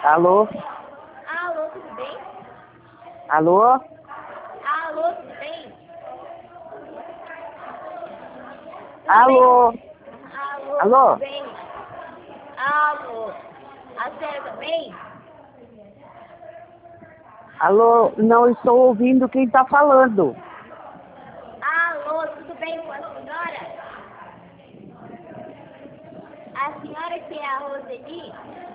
Alô? Alô, tudo bem? Alô? Alô, tudo bem? Alô? Alô, Alô? tudo bem? Alô, a senhora também? Alô? Não estou ouvindo quem está falando. Alô, tudo bem com a senhora? A senhora que é a Roseli?